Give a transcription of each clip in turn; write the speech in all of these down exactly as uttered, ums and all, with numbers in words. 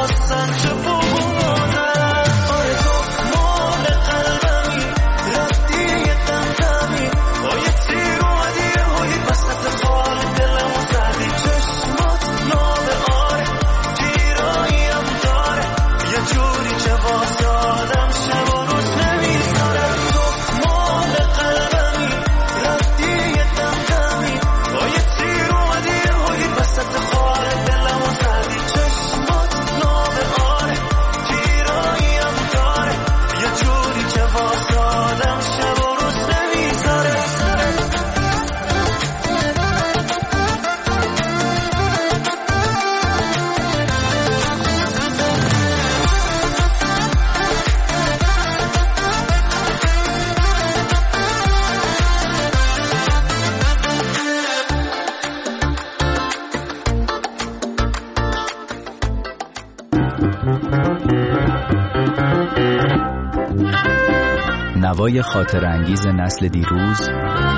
نوای خاطر انگیز نسل دیروز،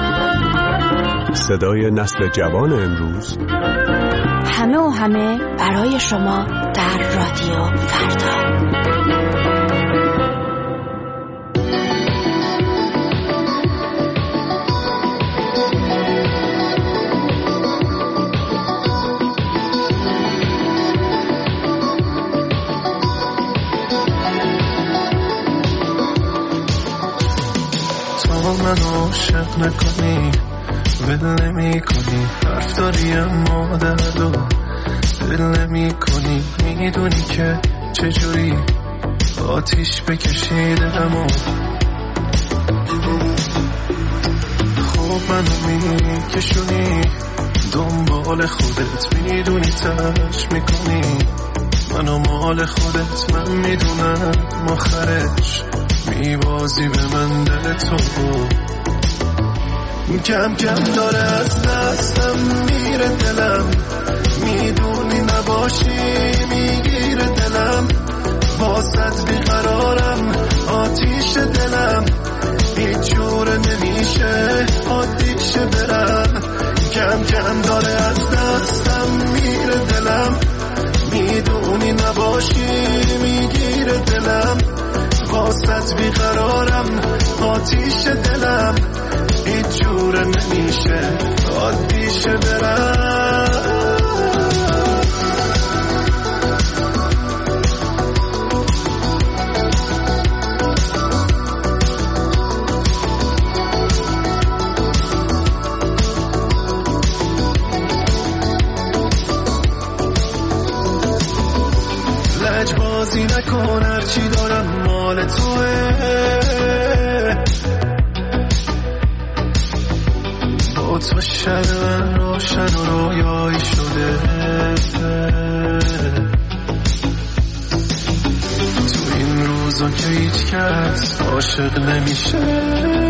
صدای نسل جوان امروز، همه و همه برای شما در رادیو فردا. من عاشق نکنی ول نمی کنی، حرف داری اما درد و دل نمی کنی. میدونی که چجوری آتیش بکشیدم، خوب منو میکشونی دنبال خودت، میدونی ترش میکنی منو مال خودت. من میدونم آخرش میبازی به من دل تو، کم کم داره از دستم میره دلم، میدونی نباشی میگیره دلم، واسط بیقرارم آتیش دلم، هیچ جوره نمیشه عادیشه برم. کم کم داره از دستم میره دلم، میدونی نباشی میگیره دلم، واسط بیقرارم آتیش دلم، هیچ جوره نمیشه عادیشه برم. لجبازی نکن هرچی دارم مال توه، با تو شب من روشن و رویایی شده، تو این روزا که هیچ کس عاشق نمیشه،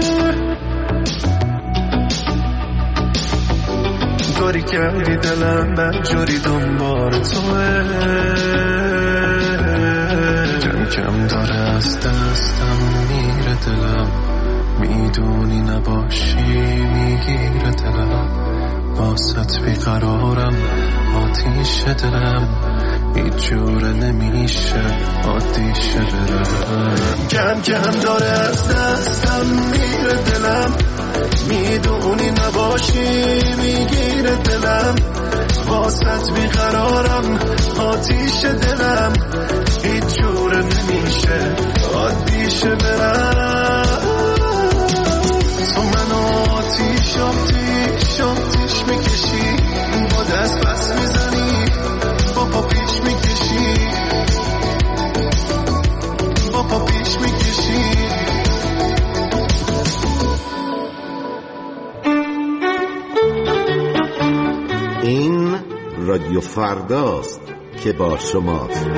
کاری کردی دلم بدجوری دنبال توه، کم کم داره از دستم میره دلم، میدونی نباشی میگیره دلم، واسط بیقرارم آتیش دلم، هیچ جوره نمیشه عادیشه برم. کم کم داره از دستم میره دلم، میدونی نباشی میگیره دلم، واسط بیقرارم آتیش دلم، هیچ جوره نمیشه عادیشه برم. تو منو آتیش آتیش آتیش میکشی، با دست بس میزنی با پا پیش میکشی، با پا پیش میکشی. این رادیو فرداست که با شماست.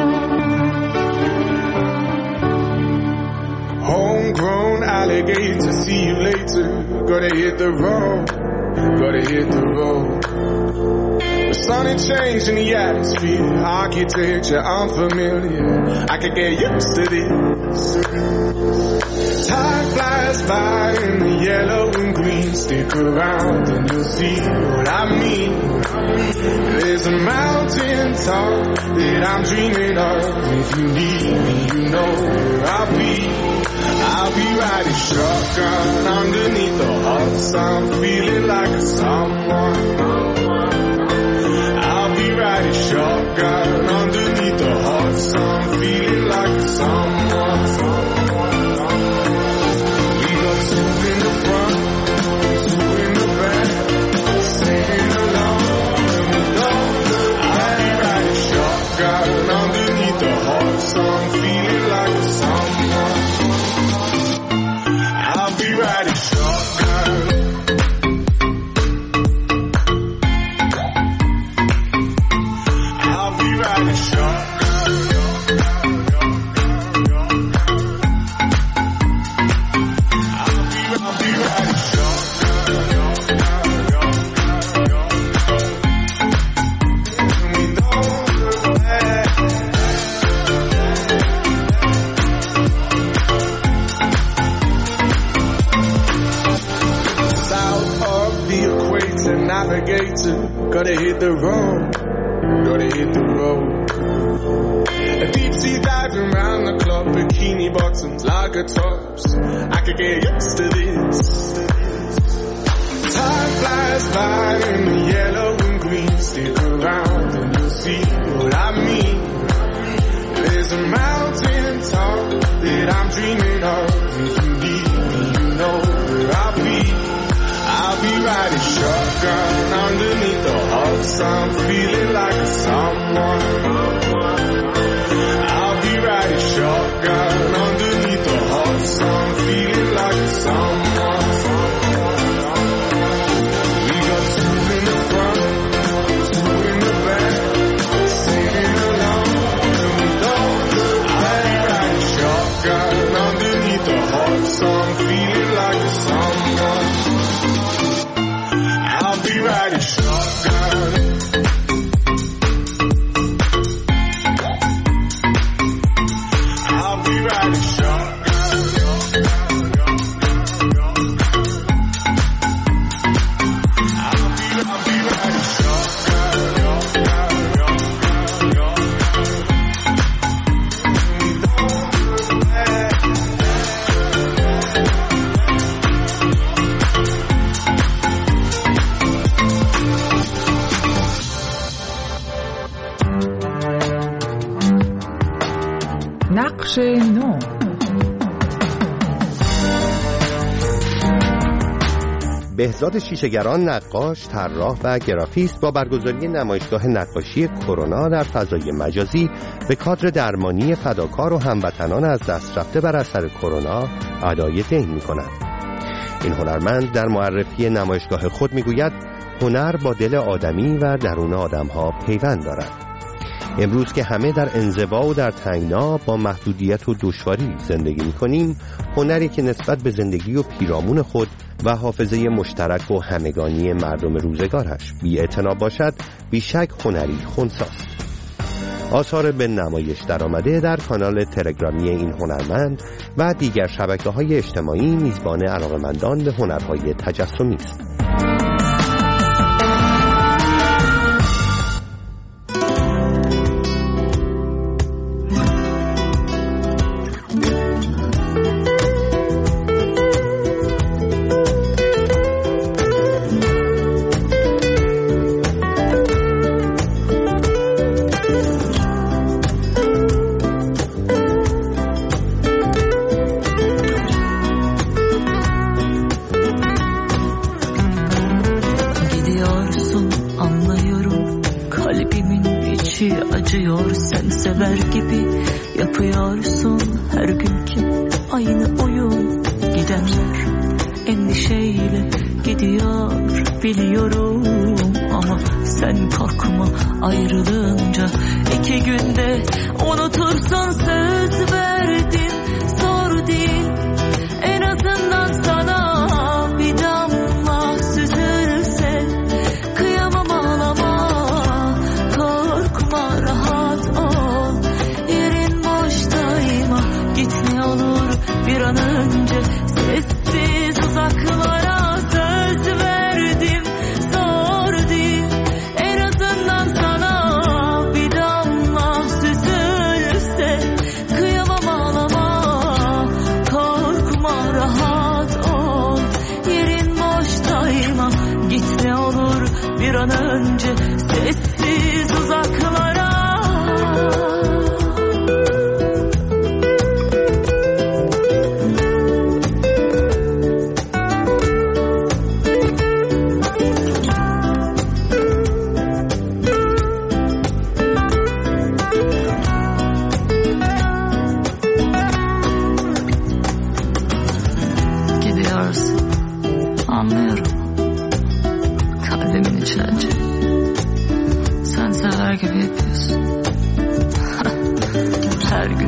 Homegrown alligator, see you later. Gotta hit the road, gotta hit the road. The sun had changed in the atmosphere, architecture unfamiliar. I could get used to this. Time flies by in the yellow and green. Stick around and you'll see what I mean. There's a mountain top that I'm dreaming of. If you need me, you know where I'll be. I'll be riding shotgun underneath the hot sun, feeling like a someone. I'll be riding shotgun underneath the hot sun, feeling like a someone. We got two in the front, two in the back, singing along, and we don't look back. I'll be riding shotgun underneath the hot sun, feeling like a someone. I'll be riding shotgun. I'll be riding shotgun. I'll be, I'll be riding shotgun. And we don't look back. South of the equator, navigator, gotta hit the road, gotta hit the road. A deep sea diving round the clock, bikini bottoms, lager tops. I could get used to this. Time flies by in the yellow and green. Stick around and you'll see what I mean. There's a mountain top that I'm dreaming of. If you need me, you know where I'll be. I'll be riding shotgun underneath the hot sun, feeling like a someone. I'll be riding shotgun underneath the hot sun, feeling like a someone. We got two in the front, two in the back, singing along, and we don't look back. I'll be riding shotgun underneath the hot sun, feeling like a someone. I'll be riding shotgun. I'll be riding shotgun. I'll be, I'll be riding shotgun. We don't look back. نقش نو. بهزاد شیشه‌گران، نقاش، طراح و گرافیست با برگزاری نمایشگاه نقاشی کرونا در فضای مجازی به کادر درمانی فداکار و هموطنان از دست رفته بر اثر کرونا ادای دین می‌کند. این هنرمند در معرفی نمایشگاه خود می‌گوید هنر با دل آدمی و درون آدم‌ها پیوند دارد. امروز که همه در انزوا و در تنگنا با محدودیت و دشواری زندگی می‌کنیم، هنری که نسبت به زندگی و پیرامون خود و حافظه مشترک و همگانی مردم روزگارش بی‌اعتنا باشد، بیشک هنری خنثی‌ست. آثار به نمایش درآمده در کانال تلگرامی این هنرمند و دیگر شبکه‌های اجتماعی میزبان علاقه‌مندان به هنرهای تجسمی است. acıyor, sen sever gibi yapıyorsun her günkü aynı oyun. Gidenler endişeyle gidiyor biliyorum, ama sen korkma ayrılınca iki günde unutursun, söz verdin, zor değil. En azından sana bir damla süzülse kıyamam ağlamaya.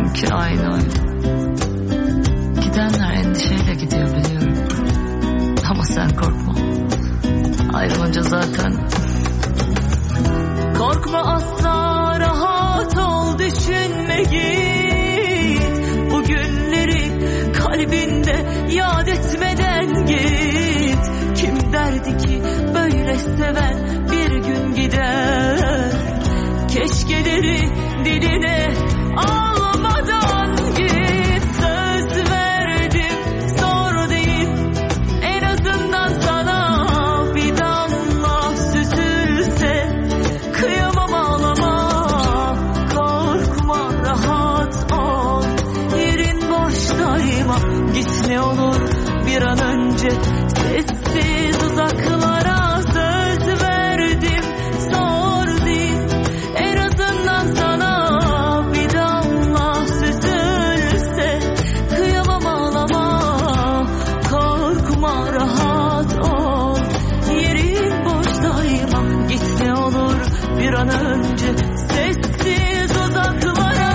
ki aynı oyun. Gidenler endişeyle gidiyor biliyorum. Ama sen korkma. Ayrılınca zaten. Korkma asla, rahat ol, düşünme git. Bu günleri kalbinde yad etmeden git. Kim derdi ki böyle seven bir gün gider. Keşkeleri diline almadan git. Söz verdim, zor değil. En azından sana bir damla süzülse. Kıyamam ağlama, korkma, rahat ol. Yerin boştayma, git ne olur bir an önce. Sessiz uzaklara söz verdim, zor değil. En azından sana bir damla süzülse. Kıyamam ağlama, korkma, rahat ol. Yerin boştayma, git ne olur bir an önce. Sessiz uzaklara.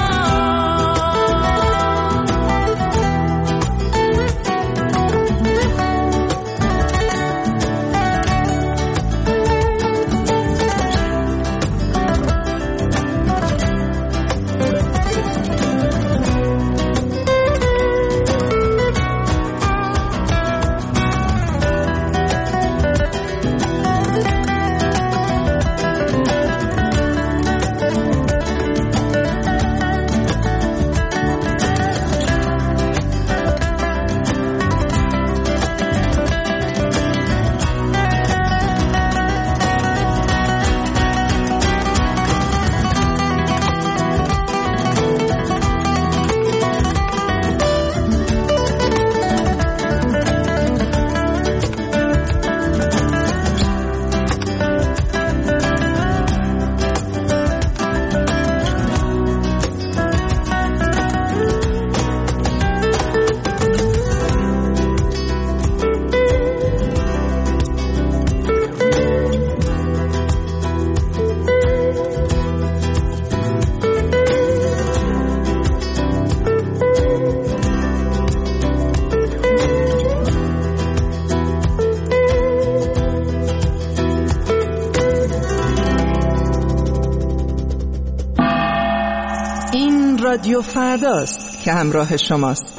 رادیو فرداست که همراه شماست.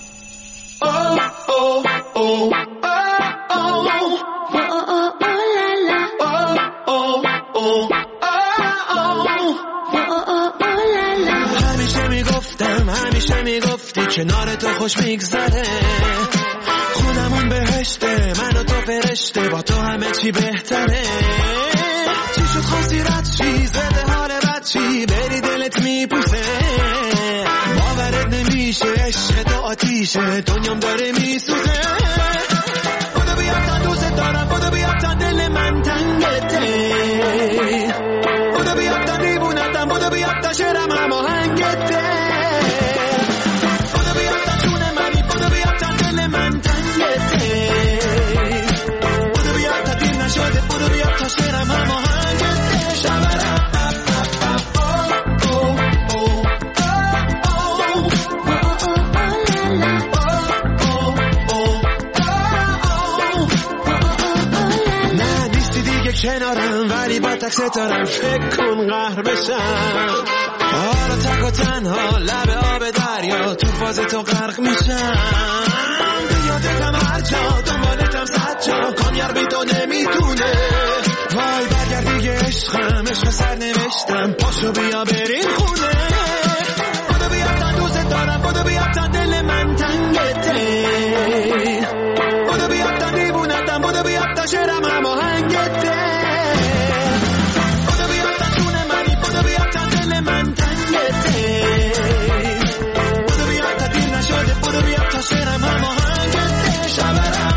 همیشه میگفتم همیشه میگفتی کنار تو خوش میگذره، خودمون بهشته، من و تو فرشته، با تو همه چی بهتره. چی شد خواستی رد چی، زده حال بد چی، بری دلت میپوسه، باورت نمیشه، عشق تو آتیشه، دنیام داره میسوزه. بودو بیاد تا دوست دارم، بودو بیاد تا دل من تنگته، بودو بیاد تا دیوونتم، بودو بیاد تا شعرم هماهنگته، بودو بیاد تا جون منی، بودو بیاد تا دل من تنگته، بودو بیاد تا دیر نشده، بودو بیاد تا شعرم هماهنگته. شبرم کنارم ولی با تک ستارم، فکر کن قهر بشم، حالا تک و تنها لب آب دریا، تو فاز تو غرق میشم، بیادتم هر جا، دنبالتم صد جا، کامیار بی تو نمیتونه، وای برگرد دیگه عشقم، عشق سر نوشتم، پاشو بیا بریم خونه، بودو بیاد تا دوست دارم، بودو بیاد تا دل من تنگته، بودو بیاد تا دیوونتم، بودو بیاد تا شعرم هماهنگته، بودو بیاد تا جون منی، بودو بیاد تا دل من تنگته، بودو بیاد تا دیر نشده، بودو بیاد تا شعرم هماهنگته. شبرم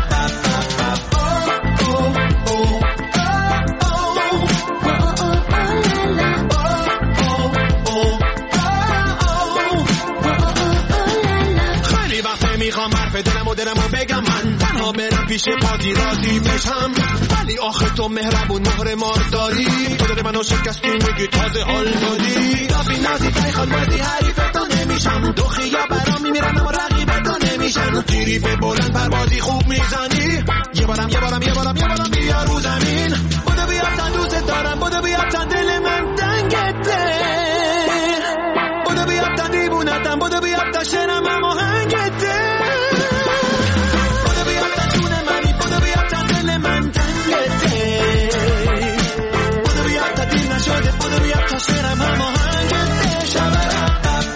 میخوام حرف دلم و دلم و بگم، من تنها برم پیش پادی راضی بشم، ولی آخه تو مهربون مهر مار داری، تو دل منو شکستی میگی تازه حال دادی، دابی نازی تای خانوازی حریف تو نمیشم، تریپ بلند پروازی خوب میزنی. یه بارم یه بارم یه بارم یه بارم بیا رو زمین. بودو بیا تا دوست دارم، بودو بیا تا دل من تنگته، بودو بیا تا دیوونتم، بودو بیا تا شنم اما هنگته، بودو بیا تا جون منی، بودو بیا تا دل من تنگته، بودو بیا تا دیر نشده، بودو بیا تا شنم اما هنگته. شبرم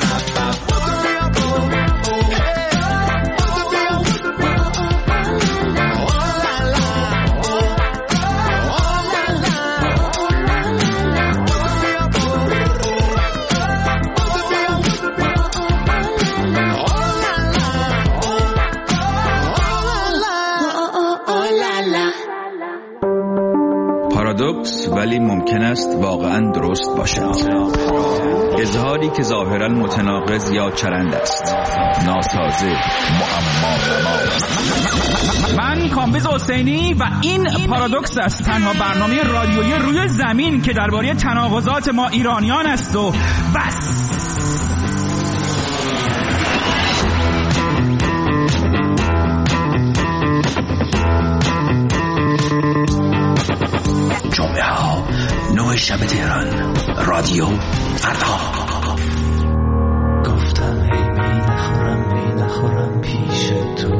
پارادوکس ولی ممکن است واقعا درست باشد. اظهاری که ظاهرا متناقض یا چرند است، ناسازه، معما. من کامبیز حسینی و این پارادوکس است، تنها برنامه رادیویی روی زمین که درباره تناقضات ما ایرانیان است و بس. جمعه ها نوع شب تهران، رادیو فردا. گفتم هی می نخورم می نخورم پیش تو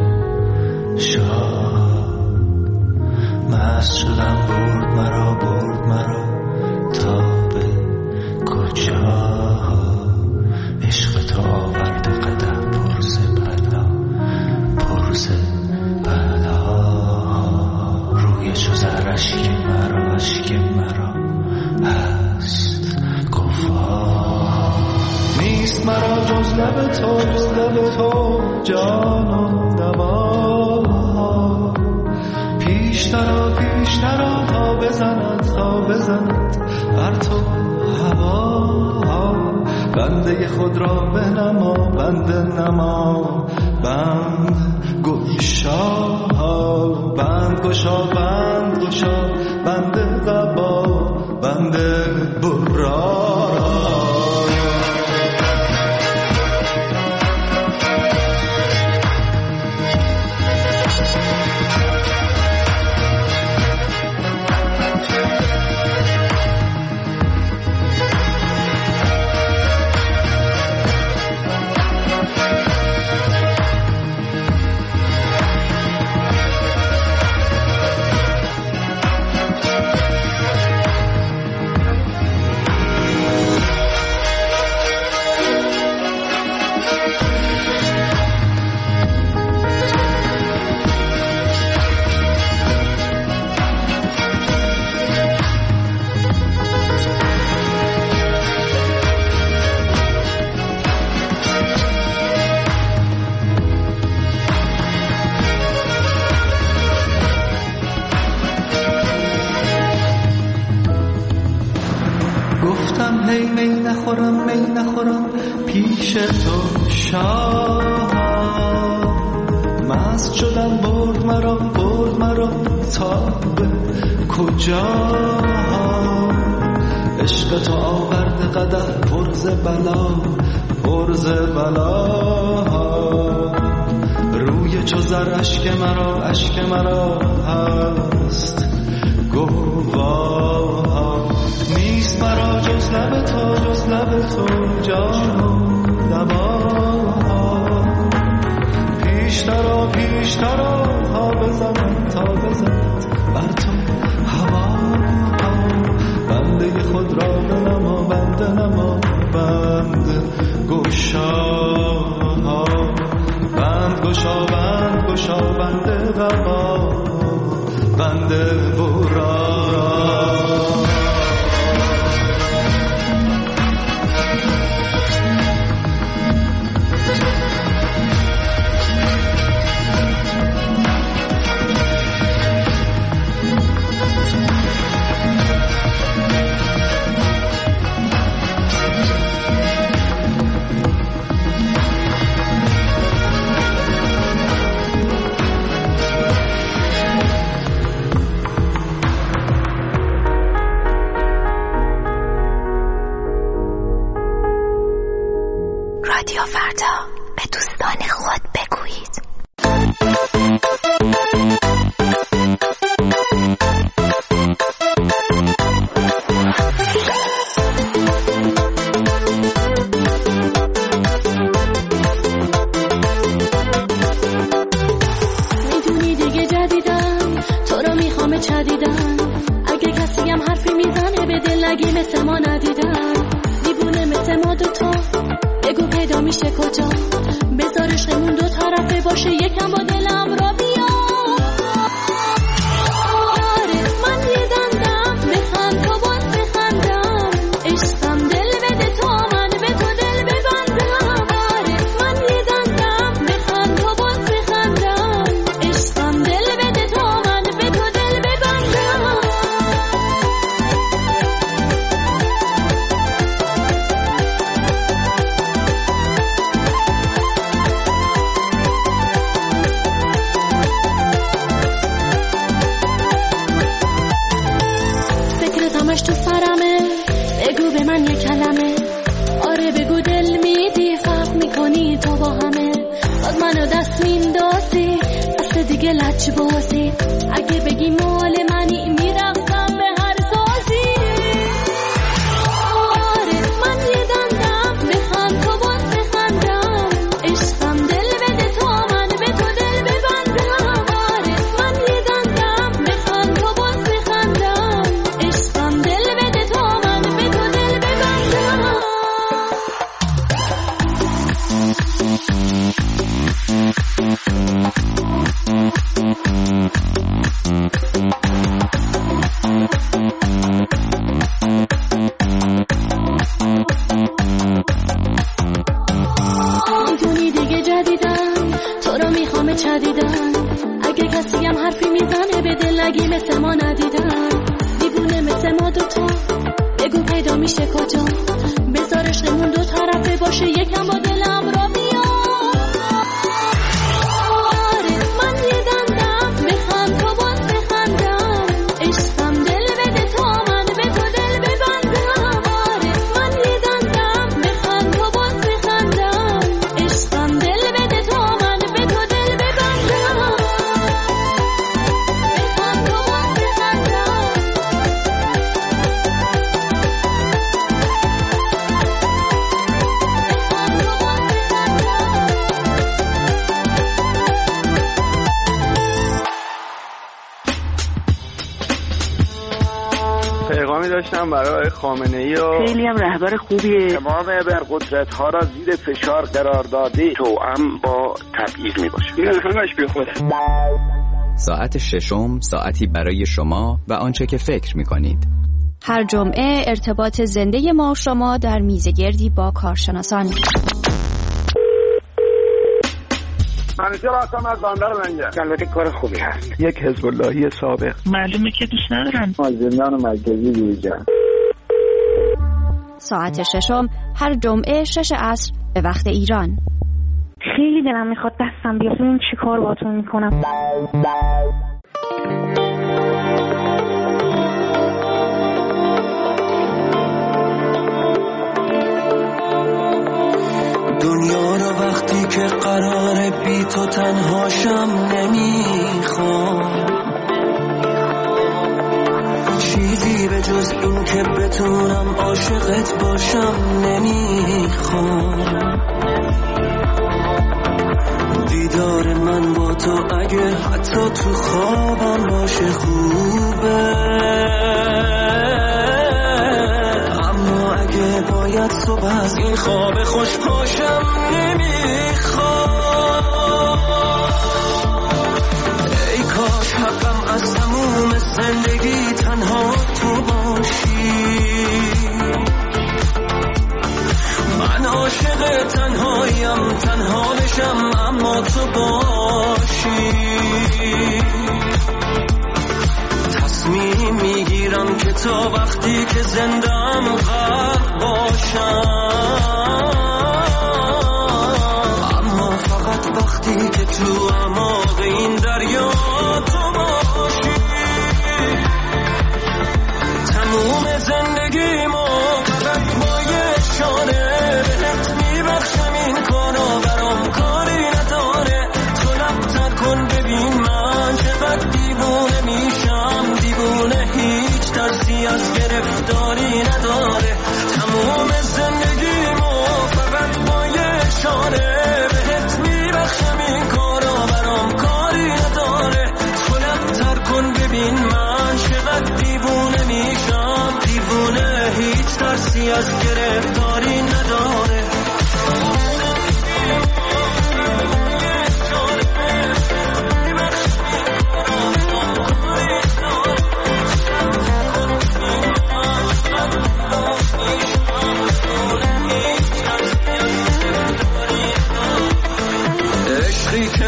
شاد، مست شدم برد مرا برد مرا تا به کجا، عشق تو آورد قدم پرز بلا پرز بلا، روی چو زر اشک مرا اشک مرا هست گفا، نیست مرا جز لب تو جز لب تو جان و دوا، پیشترا پیشترا تا بزند تا بزند بر تو هوا، بنده خود را بنما بنده نما بند گشا، بند گشا بند گشا بنده زبا بنده برا. گفتم هی می نخورم می نخورم پیش تو شاه، مست شدم برد مرا برد مرا تا به کجا، عشق تو آورد قدح پرز بلا پرز بلا، روی چو زر اشک مرا اشک مرا هست گواه، نیست مرا جز لب تو جز لب تو جان و دوا، پیشترا پیشترا تا بزند تا بزند بر تو هوا، بنده خود را بنما بنده نما بند گشا، بند گشا بند گشا بنده غبا بنده برا. رادیو فردا، به دوستان خود بگویید. برای خامنه‌ای و خیلی هم رهبر خوبیه. تمام ابرقدرت‌ها را زیر فشار قرار داده توأم با تبعیض میباشه. این همش بیخوده. ساعت ششم ساعتی برای شما و آنچه که فکر میکنید. هر جمعه ارتباط زنده ما و شما در میزگردی با کارشناسان. منیجر هستم از بندر منجر. البته کار خوبی هست. یک حزب اللهی سابق. معلومه که دوست ندارن. از زندان مرکزی بیرون. ساعت ششم هر جمعه شش عصر به وقت ایران. خیلی دلم میخواد دستم بیاد ببین چی کار باهاتون میکنم. دنیا رو وقتی که قراره بی تو تنهاشم نمیخوام، چیزی به جز این که بتونم عاشقت باشم نمیخوام. دیدار من با تو اگه حتی تو خوابم باشه خوبه، اما اگه باید صبح از این خواب خوش پاشم نمیخوام. ای کاش حقم از تموم زندگی تنها تو باشی، من عاشق تنهایم تنها بشم اما تو باشی. تصمیم میگیرم که تا وقتی که زندم غرق باشم، اما فقط وقتی که تو اعماق این دریا تو باشی. تموم زندگیمو فقط با یه شانه بهت میبخشم، این کارا برام کاری نداره، تو لب تکن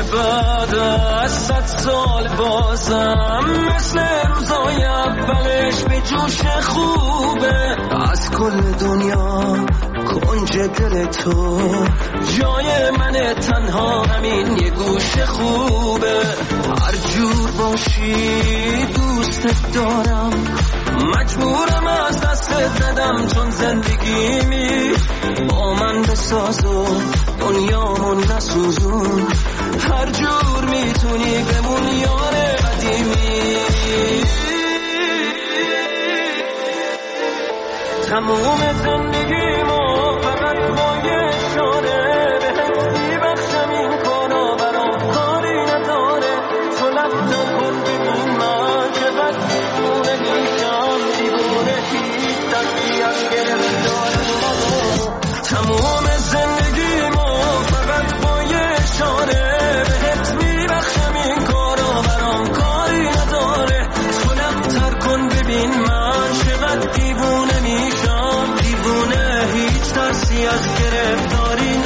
بعد از صد سال بازم مثل روزای اولش به جوش خوبه. از کل دنیا کنج دل تو جای من تنها همین یه گوش خوبه. هر جور باشی دوست دارم، مجبورم از دست زدم چون زندگیمی با من بساز و دنیامون نسوزون. هر جور میتونی بمون یار قدیمی. تموم زندگیمو فقط با یه اشاره بهت میبخشم، این کارا برام کاری نداره. تو لفتم کن ببین من چقدر دیوونه میشم، دیوونه هیچ دستی از گرفتار. تموم زندگیمو فقط با یه اشاره بهت میبخشم، این کارا برام کاری نداره. تو لفتر کن ببین من چقدر دیوونه میشم، دیوونه هیچ ترسی از گرفتاری